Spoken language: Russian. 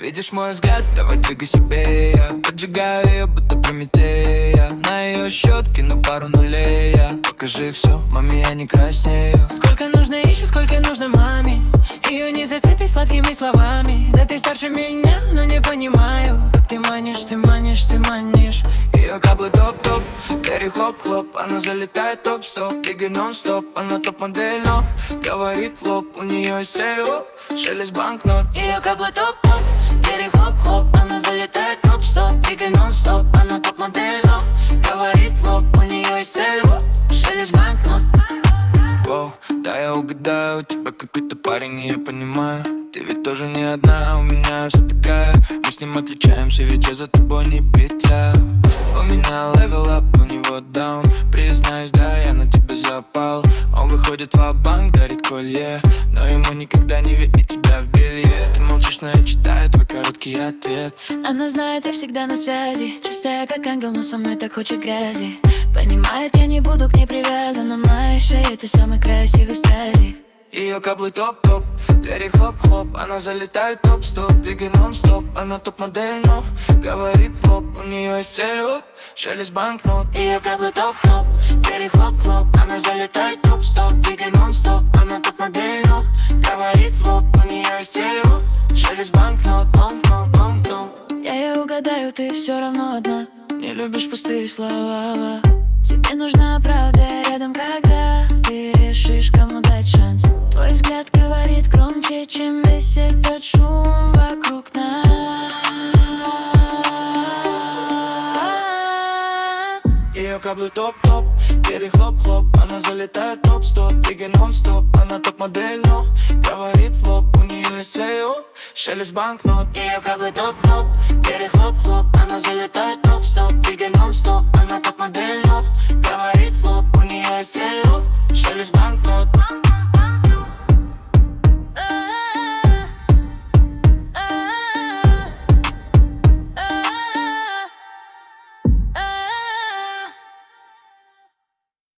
Видишь мой взгляд, давай двигай себе. Я поджигаю ее, будто Прометея. На ее счет кину пару нулей. Покажи все, маме, я не краснею. Сколько нужно еще, сколько нужно маме. Ее не зацепить сладкими словами. Да ты старше меня, но не понимаю, как ты манишь, ты манишь, ты манишь. Ее каблы топ-топ, двери хлоп-хлоп. Она залетает топ-стоп, двигай нон-стоп. Она топ-модель, но говорит лоб. У нее есть цель, оп, шелест банкнот. Ее каблы топ-топ, двери хлоп-хлоп. Она залетает топ-стоп, двигай нон-стоп. Она топ-модель, но говорит лоб. У нее есть цель, оп, шелест банкнот. Воу, да я угадаю, у тебя какой-то парень, и я понимаю. Ты ведь тоже не одна, у меня вся такая. Мы с ним отличаемся, ведь я за тобой не петля. У меня левел ап, у него даун. Признаюсь, да, я на тебя запал. Он выходит ва-банк, дарит колье, но ему никогда не видеть тебя в белье. Ты молчишь, но я читаю твой короткий ответ. Она знает, я всегда на связи. Чистая, как ангел, но со мной так хочет грязи. Понимает, я не буду к ней привязана. Моя шея, ты самый красивый стазик. Ее каблы топ-топ, двери хлоп-хлоп. Она залетает топ-стоп, двигай нон-стоп. Она топ-модель, но говорит лоб. У нее есть цель, оп, шелест банкнот. Ее каблы топ-топ, двери хлоп-хлоп. Она залетает топ-стоп, двигай нон-стоп. Она топ-модель, но говорит лоб. У нее есть цель, оп, шелест банкнот. Я ее угадаю, ты все равно одна. Не любишь пустые слова. Тебе нужна правда рядом, когда ты решишь, кому дать шанс. Твой взгляд говорит громче, чем весь этот шум вокруг нас. Ее каблы топ-топ, двери хлоп-хлоп. Она залетает топ-стоп, двигай нон-стоп. Она топ-модель, но говорит лоб. У нее есть цель, оп, шелест банкнот. Ее каблы топ-топ, двери хлоп-хлоп. Она залетает топ-стоп, двигай нон-стоп. Она топ-модель,